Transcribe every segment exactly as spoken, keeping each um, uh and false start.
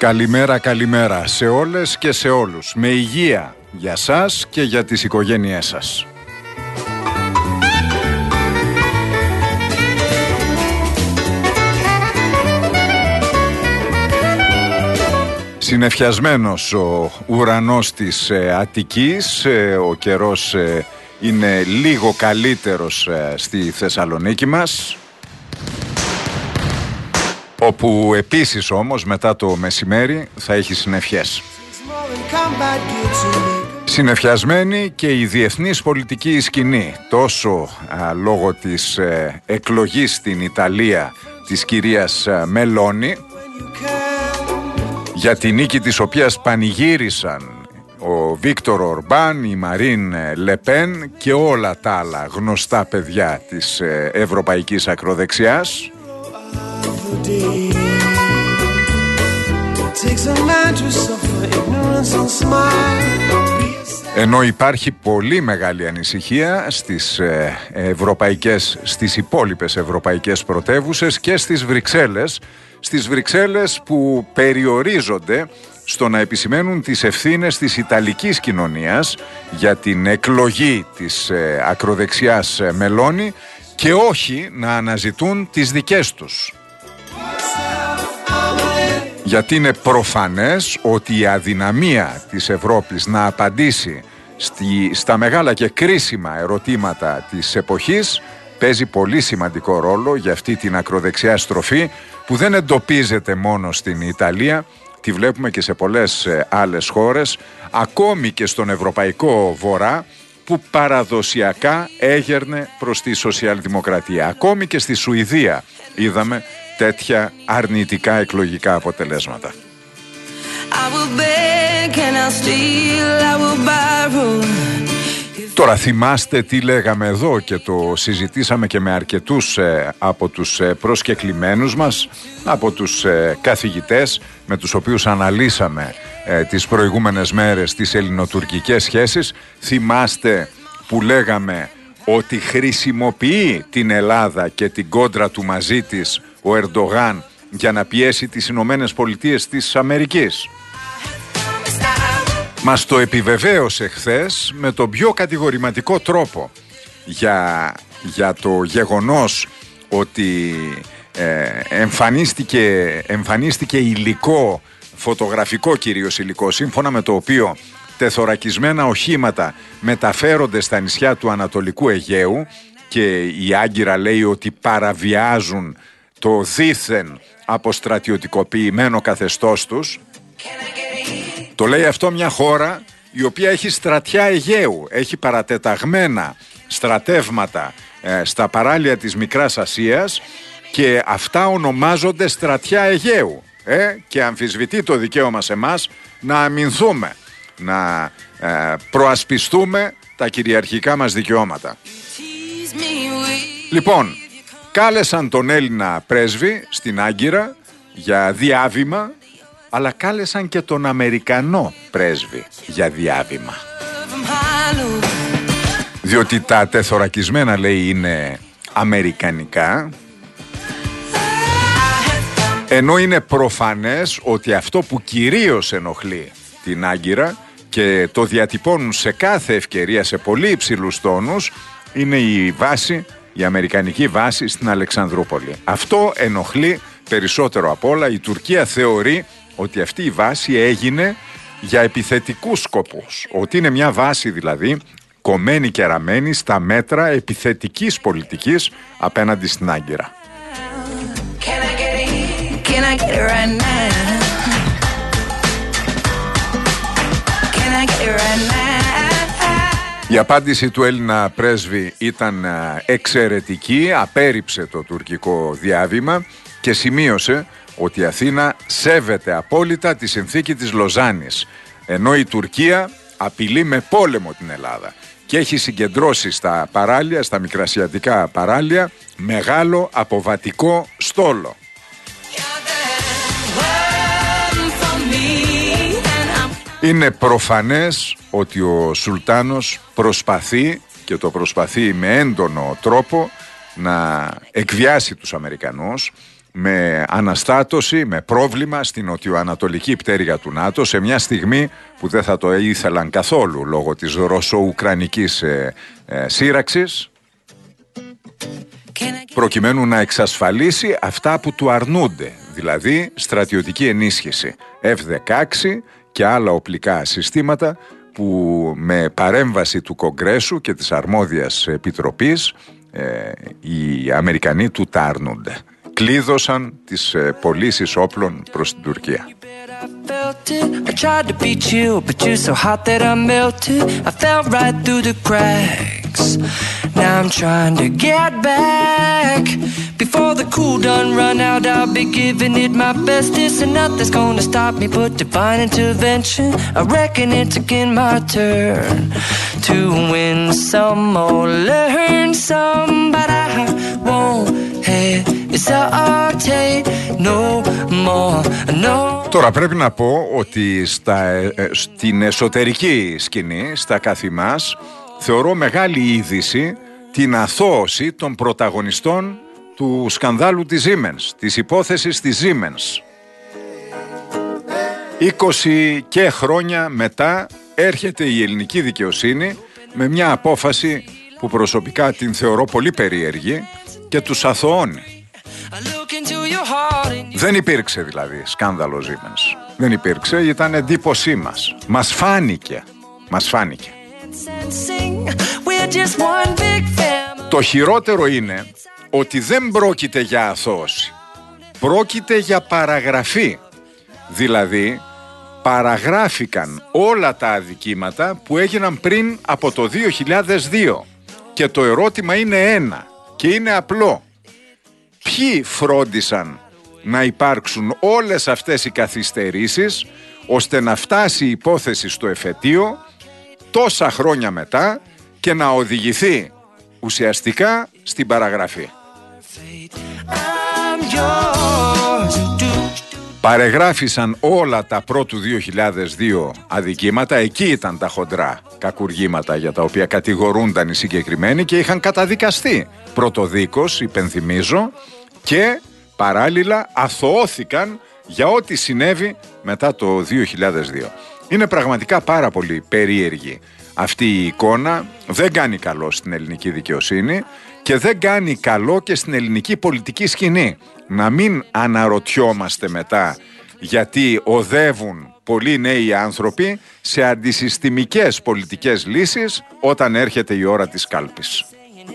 Καλημέρα, καλημέρα σε όλες και σε όλους. Με υγεία για σας και για τις οικογένειές σας. Συννεφιασμένος ο ουρανός της ε, Αττικής, ε, ο καιρός ε, είναι λίγο καλύτερος ε, στη Θεσσαλονίκη μας, όπου επίσης όμως μετά το μεσημέρι θα έχει συννεφιές. Συννεφιασμένη και η διεθνής πολιτική σκηνή, τόσο α, λόγω της ε, εκλογής στην Ιταλία της κυρίας ε, Μελόνι, για τη νίκη της οποίας πανηγύρισαν ο Βίκτορ Ορμπάν, η Μαρίν Λεπέν και όλα τα άλλα γνωστά παιδιά της ε, ευρωπαϊκής ακροδεξιάς. Ενώ υπάρχει πολύ μεγάλη ανησυχία στις ε, ευρωπαϊκές, στις υπόλοιπες ευρωπαϊκές πρωτεύουσες και στις Βρυξέλλες, στις Βρυξέλλες που περιορίζονται στο να επισημαίνουν τις ευθύνες της Ιταλικής κοινωνίας για την εκλογή της ε, ακροδεξιάς ε, Μελόνι και όχι να αναζητούν τις δικές τους. Γιατί είναι προφανές ότι η αδυναμία της Ευρώπης να απαντήσει στη, στα μεγάλα και κρίσιμα ερωτήματα της εποχής παίζει πολύ σημαντικό ρόλο για αυτή την ακροδεξιά στροφή που δεν εντοπίζεται μόνο στην Ιταλία, τη βλέπουμε και σε πολλές άλλες χώρες, ακόμη και στον Ευρωπαϊκό Βορρά που παραδοσιακά έγερνε προς τη σοσιαλδημοκρατία. Ακόμη και στη Σουηδία είδαμε τέτοια αρνητικά εκλογικά αποτελέσματα. Τώρα θυμάστε τι λέγαμε εδώ και το συζητήσαμε και με αρκετούς ε, από τους ε, προσκεκλημένους μας, από τους ε, καθηγητές με τους οποίους αναλύσαμε ε, τις προηγούμενες μέρες τις ελληνοτουρκικές σχέσεις. Θυμάστε που λέγαμε ότι χρησιμοποιεί την Ελλάδα και την κόντρα του μαζί της ο Ερντογάν για να πιέσει τις Ηνωμένες Πολιτείες της Αμερικής. Μας το επιβεβαίωσε χθες με τον πιο κατηγορηματικό τρόπο για, για το γεγονός ότι ε, εμφανίστηκε, εμφανίστηκε υλικό, φωτογραφικό κυρίως υλικό, σύμφωνα με το οποίο τεθωρακισμένα οχήματα μεταφέρονται στα νησιά του Ανατολικού Αιγαίου και η Άγκυρα λέει ότι παραβιάζουν το δήθεν αποστρατιωτικοποιημένο καθεστώς τους. Το λέει αυτό μια χώρα η οποία έχει στρατιά Αιγαίου, έχει παρατεταγμένα στρατεύματα ε, στα παράλια της Μικράς Ασίας και αυτά ονομάζονται στρατιά Αιγαίου ε, και αμφισβητεί το δικαίωμα σε εμάς να αμυνθούμε, να ε, προασπιστούμε τα κυριαρχικά μας δικαιώματα. Λοιπόν, κάλεσαν τον Έλληνα πρέσβη στην Άγκυρα για διάβημα, αλλά κάλεσαν και τον Αμερικανό πρέσβη για διάβημα. Διότι τα τεθωρακισμένα, λέει, είναι αμερικανικά, ενώ είναι προφανές ότι αυτό που κυρίως ενοχλεί την Άγκυρα και το διατυπώνουν σε κάθε ευκαιρία σε πολύ υψηλούς τόνους είναι η βάση, η αμερικανική βάση στην Αλεξανδρούπολη. Αυτό ενοχλεί περισσότερο απ' όλα. Η Τουρκία θεωρεί ότι αυτή η βάση έγινε για επιθετικούς σκοπούς, ότι είναι μια βάση δηλαδή κομμένη και ραμμένη στα μέτρα επιθετικής πολιτικής απέναντι στην Άγκυρα. Η απάντηση του Έλληνα πρέσβη ήταν εξαιρετική, απέρριψε το τουρκικό διάβημα και σημείωσε ότι η Αθήνα σέβεται απόλυτα τη συνθήκη της Λοζάνης, ενώ η Τουρκία απειλεί με πόλεμο την Ελλάδα και έχει συγκεντρώσει στα παράλια, στα μικρασιατικά παράλια, μεγάλο αποβατικό στόλο. Είναι προφανές ότι ο Σουλτάνος προσπαθεί, και το προσπαθεί με έντονο τρόπο, να εκβιάσει τους Αμερικανούς, με αναστάτωση, με πρόβλημα στην νοτιοανατολική πτέρυγα του ΝΑΤΟ σε μια στιγμή που δεν θα το ήθελαν καθόλου λόγω της ρωσο-ουκρανικής ε, ε, σύραξης, προκειμένου να εξασφαλίσει αυτά που του αρνούνται, δηλαδή στρατιωτική ενίσχυση εφ δεκαέξι και άλλα οπλικά συστήματα που με παρέμβαση του Κογκρέσου και της αρμόδιας επιτροπής ε, οι Αμερικανοί του τα αρνούνται. Κλείδωσαν τις ε, πωλήσεις όπλων προς την Τουρκία. I tried to be chill, but you're so hot that I melted. I fell right through the cracks. Now I'm trying to get back. Before the cool done run out, I'll be giving it my bestest, and nothing's gonna stop me but divine intervention. I reckon it's again my turn to win some or learn some, but I won't hesitate no more, no. Τώρα πρέπει να πω ότι στα, ε, στην εσωτερική σκηνή, στα καθημάς, θεωρώ μεγάλη είδηση την αθώωση των πρωταγωνιστών του σκανδάλου της Siemens, της υπόθεσης της Siemens. είκοσι και χρόνια μετά έρχεται η ελληνική δικαιοσύνη με μια απόφαση που προσωπικά την θεωρώ πολύ περίεργη και τους αθωώνει. Δεν υπήρξε δηλαδή σκάνδαλο Siemens. Δεν υπήρξε, ήταν εντύπωσή μας. Μας φάνηκε. Μας φάνηκε. Το χειρότερο είναι ότι δεν πρόκειται για αθώωση. Πρόκειται για παραγραφή. Δηλαδή παραγράφηκαν όλα τα αδικήματα που έγιναν πριν από το δύο χιλιάδες δύο. Και το ερώτημα είναι ένα και είναι απλό. Ποιοι φρόντισαν να υπάρξουν όλες αυτές οι καθυστερήσεις ώστε να φτάσει η υπόθεση στο εφετείο τόσα χρόνια μετά και να οδηγηθεί ουσιαστικά στην παραγραφή. Παρεγράφησαν όλα τα πρώτου δύο χιλιάδες δύο αδικήματα, εκεί ήταν τα χοντρά κακουργήματα για τα οποία κατηγορούνταν οι συγκεκριμένοι και είχαν καταδικαστεί πρωτοδίκως, υπενθυμίζω, και παράλληλα αθωώθηκαν για ό,τι συνέβη μετά το δύο χιλιάδες δύο. Είναι πραγματικά πάρα πολύ περίεργη αυτή η εικόνα, δεν κάνει καλό στην ελληνική δικαιοσύνη και δεν κάνει καλό και στην ελληνική πολιτική σκηνή. Να μην αναρωτιόμαστε μετά γιατί οδεύουν πολλοί νέοι άνθρωποι σε αντισυστημικές πολιτικές λύσεις όταν έρχεται η ώρα της κάλπης.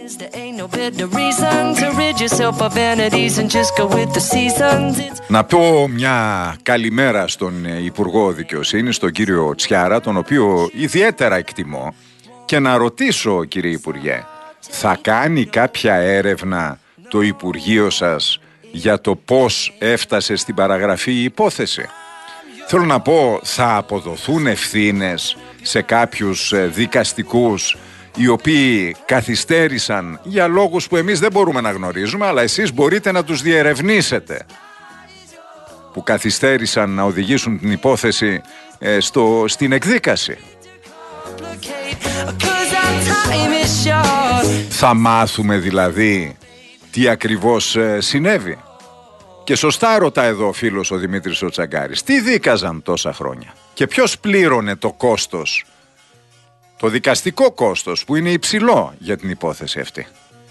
Να πω μια καλημέρα στον Υπουργό Δικαιοσύνης, τον κύριο Τσιάρα, τον οποίο ιδιαίτερα εκτιμώ, και να ρωτήσω, κύριε Υπουργέ, θα κάνει κάποια έρευνα το Υπουργείο σας για το πώς έφτασε στην παραγραφή η υπόθεση? Θέλω να πω, θα αποδοθούν ευθύνες σε κάποιους δικαστικούς οι οποίοι καθυστέρησαν για λόγους που εμείς δεν μπορούμε να γνωρίζουμε, αλλά εσείς μπορείτε να τους διερευνήσετε, που καθυστέρησαν να οδηγήσουν την υπόθεση ε, στο, στην εκδίκαση? Θα μάθουμε δηλαδή τι ακριβώς ε, συνέβη? Και σωστά ρωτά εδώ ο φίλος ο Δημήτρης ο Τσαγκάρης, τι δίκαζαν τόσα χρόνια και ποιος πλήρωνε το κόστος, το δικαστικό κόστος που είναι υψηλό για την υπόθεση αυτή?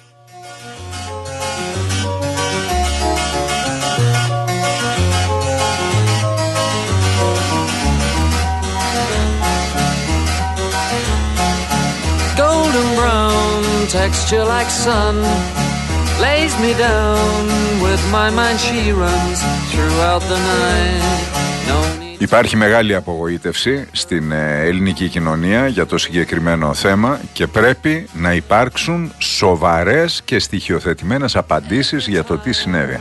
Golden brown texture like sun lays me down with my mind she runs throughout the night. No... Υπάρχει μεγάλη απογοήτευση στην ελληνική κοινωνία για το συγκεκριμένο θέμα και πρέπει να υπάρξουν σοβαρές και στοιχειοθετημένες απαντήσεις για το τι συνέβη.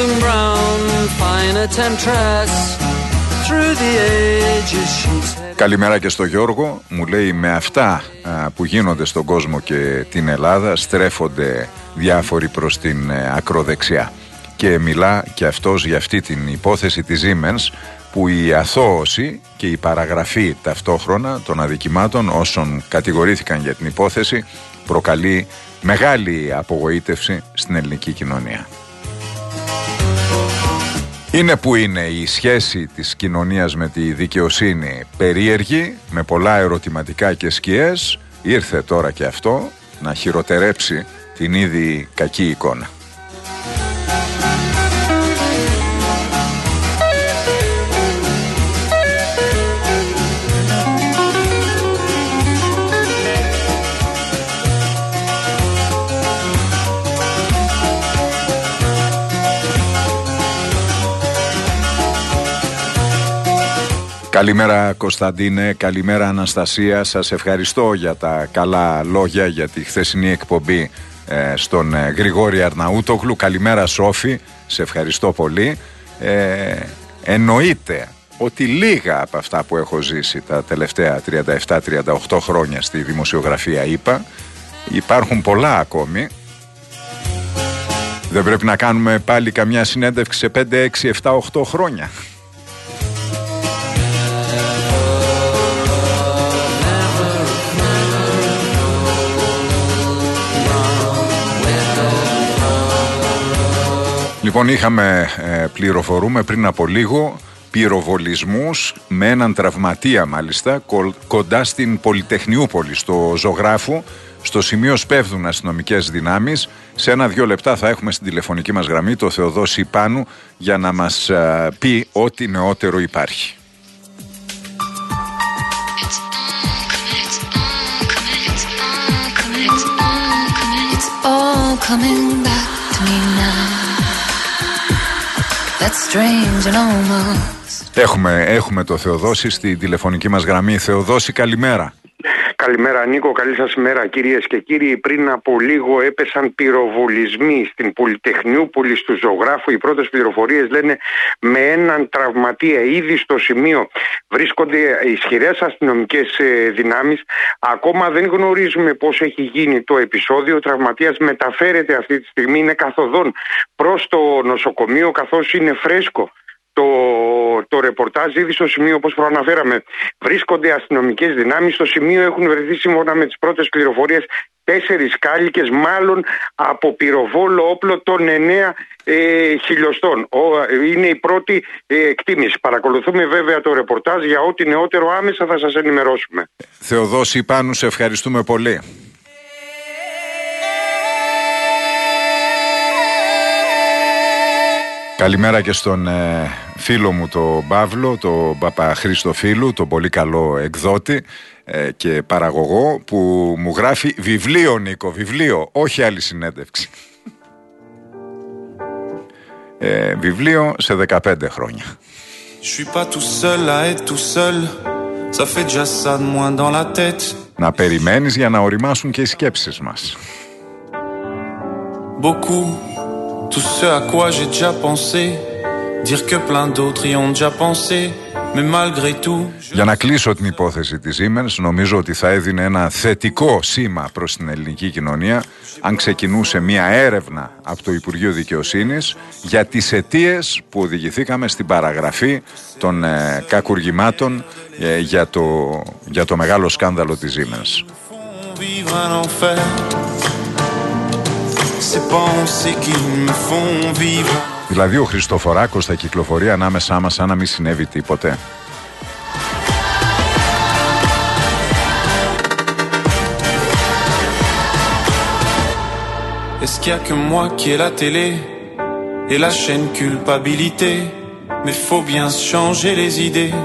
golden brown, fine a temptress. Through the ages she's... Καλημέρα και στο Γιώργο. Μου λέει, με αυτά α, που γίνονται στον κόσμο και την Ελλάδα στρέφονται διάφοροι προς την ε, ακροδεξιά. Και μιλά και αυτός για αυτή την υπόθεση της Siemens, που η αθώωση και η παραγραφή ταυτόχρονα των αδικημάτων όσων κατηγορήθηκαν για την υπόθεση προκαλεί μεγάλη απογοήτευση στην ελληνική κοινωνία. Είναι που είναι η σχέση της κοινωνίας με τη δικαιοσύνη περίεργη, με πολλά ερωτηματικά και σκιές. Ήρθε τώρα και αυτό να χειροτερέψει την ήδη κακή εικόνα. Καλημέρα Κωνσταντίνε, καλημέρα Αναστασία. Σας ευχαριστώ για τα καλά λόγια για τη χθεσινή εκπομπή ε, στον ε, Γρηγόρη Αρναούτογλου. Καλημέρα Σόφη, σε ευχαριστώ πολύ. Ε, εννοείται ότι λίγα από αυτά που έχω ζήσει τα τελευταία τριάντα επτά τριάντα οκτώ χρόνια στη δημοσιογραφία είπα. Υπάρχουν πολλά ακόμη. Δεν πρέπει να κάνουμε πάλι καμιά συνέντευξη σε πέντε, έξι, επτά, οκτώ χρόνια? Λοιπόν, είχαμε, ε, πληροφορούμε πριν από λίγο, πυροβολισμούς με έναν τραυματία μάλιστα κο, κοντά στην Πολυτεχνιούπολη, στο Ζωγράφου. Στο σημείο σπέβδουν αστυνομικές δυνάμεις. Σε ένα-δυο λεπτά θα έχουμε στην τηλεφωνική μας γραμμή το Θεοδόση Πάνου για να μας ε, πει ό,τι νεότερο υπάρχει. Έχουμε, έχουμε το Θεοδόση στη τηλεφωνική μας γραμμή. Θεοδόση, καλημέρα. Καλημέρα Νίκο, καλή σας μέρα κυρίες και κύριοι. Πριν από λίγο έπεσαν πυροβολισμοί στην Πολυτεχνιούπολη του Ζωγράφου. Οι πρώτες πληροφορίες λένε με έναν τραυματία. Ήδη στο σημείο βρίσκονται ισχυρές αστυνομικές δυνάμεις. Ακόμα δεν γνωρίζουμε πώς έχει γίνει το επεισόδιο. Ο τραυματίας μεταφέρεται αυτή τη στιγμή, είναι καθοδόν προς το νοσοκομείο, καθώς είναι φρέσκο Το, το ρεπορτάζ. Ήδη στο σημείο, όπως προαναφέραμε, βρίσκονται αστυνομικές δυνάμεις. Στο σημείο έχουν βρεθεί, σύμφωνα με τις πρώτες πληροφορίες, τέσσερις κάλικες, μάλλον από πυροβόλο όπλο των εννέα ε, χιλιοστών. Ο, είναι η πρώτη ε, εκτίμηση. Παρακολουθούμε βέβαια το ρεπορτάζ. Για ό,τι νεότερο άμεσα θα σας ενημερώσουμε. Θεοδόση Πάνου, σε ευχαριστούμε πολύ. Καλημέρα και στον ε, φίλο μου τον Παύλο, τον Παπαχρήστοφίλου, τον πολύ καλό εκδότη ε, και παραγωγό, που μου γράφει βιβλίο, Νίκο, βιβλίο, όχι άλλη συνέντευξη. Ε, βιβλίο σε δεκαπέντε χρόνια. Να περιμένεις για να οριμάσουν και οι σκέψεις μας. Tout ce à quoi j'ai déjà pensé, dire que plein d'autres y ont déjà pensé, mais malgré tout... Για να κλείσω την υπόθεση της Siemens, νομίζω ότι θα έδινε ένα θετικό σήμα προς την ελληνική κοινωνία αν ξεκινούσε μια έρευνα από το Υπουργείο Δικαιοσύνης για τις αιτίες που οδηγηθήκαμε στην παραγραφή των ε, κακουργημάτων ε, για, το, για το μεγάλο σκάνδαλο της Siemens. Δηλαδή ο Χριστοφοράκος θα κυκλοφορεί ανάμεσά μας σαν να μην συνέβη τίποτε. Est-ce qu'il y a que moi qui ai la télé et la chaîne culpabilité, mais faut bien changer les idées.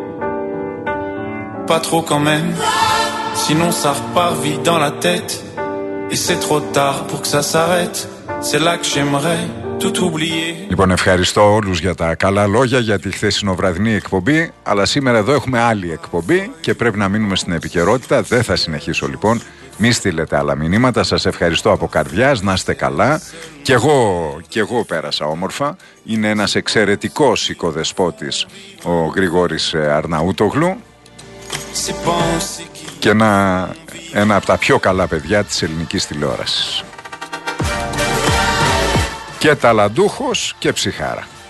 Pas trop quand même, sinon ça repart vite dans la tête. Et c'est trop tard pour que ça s'arrête. C'est là que j'aimerais tout oublier. Λοιπόν, ευχαριστώ όλους για τα καλά λόγια για τη χθεσινοβραδινή εκπομπή. Αλλά σήμερα εδώ έχουμε άλλη εκπομπή και πρέπει να μείνουμε στην επικαιρότητα. Δεν θα συνεχίσω λοιπόν Μη στείλετε άλλα μηνύματα. Σας ευχαριστώ από καρδιάς. Να είστε καλά. Κι εγώ, κι εγώ πέρασα όμορφα. Είναι ένας εξαιρετικός οικοδεσπότης ο Γρηγόρης Αρναούτογλου και ένα, ένα από τα πιο καλά παιδιά της ελληνικής τηλεόρασης. Και ταλαντούχος και ψυχάρα.